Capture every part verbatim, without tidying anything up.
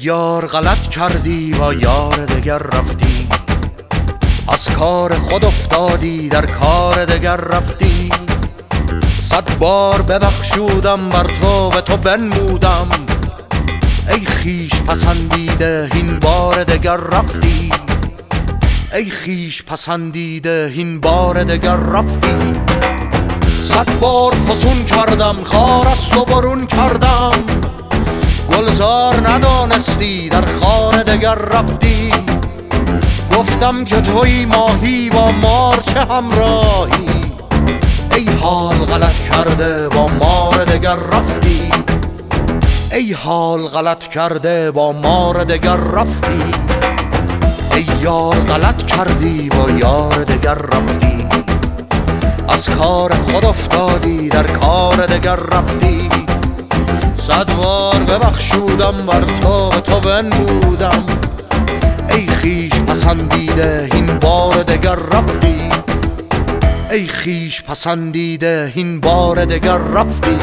یار غلط کردی با یار دگر رفتی، از کار خود افتادی در کار دگر رفتی. صد بار ببخشودم بر تو به تو بنمودم، ای خویش پسندیده این بار دگر رفتی. ای خویش پسندیده این بار دگر رفتی. صد بار فسون کردم خار از تو برون کردم، گلزار ندانستی در خار دگر رفتی. گفتم که توی ماهی با مار چه همراهی، ای حال غلط کرده با مار دگر رفتی. ای حال غلط کرده با مار دگر رفتی. ای یار غلط کردی با یار دگر رفتی، از کار خود افتادی در کار دگر رفتی. صد بار ببخشودم بر تو به تو بنمودم، ای خویش پسندیده این بار دگر رفتی. ای خویش پسندیده این بار دگر رفتی.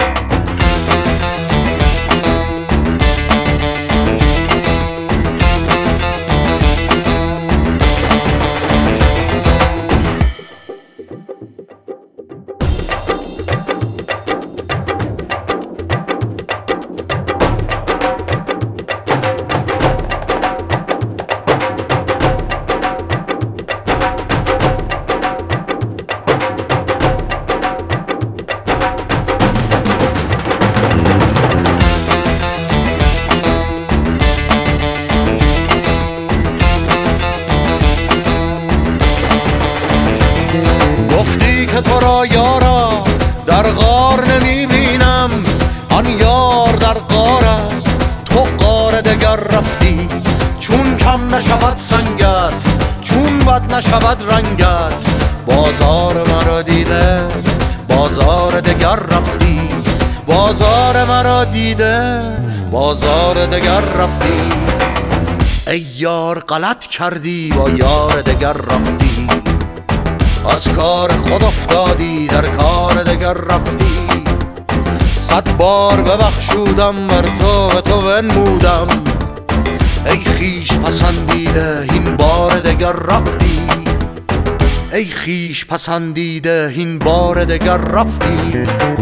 گفتی که تو را یارا در غار نمی بینم، آن یار در غار است تو غار دگر رفتی. چون کم نشود سنگت چون بد نشود رنگت، بازار مرا دیده بازار دگر رفتی. بازار مرا دیده بازار دگر رفتی. ای یار غلط کردی با یار دگر رفتی، از کار خود افتادی در کار دگر رفتی. صد بار ببخشودم بر تو به تو بنمودم، ای خویش پسندیده این بار دگر رفتی. ای خویش پسندیده این بار دگر رفتی.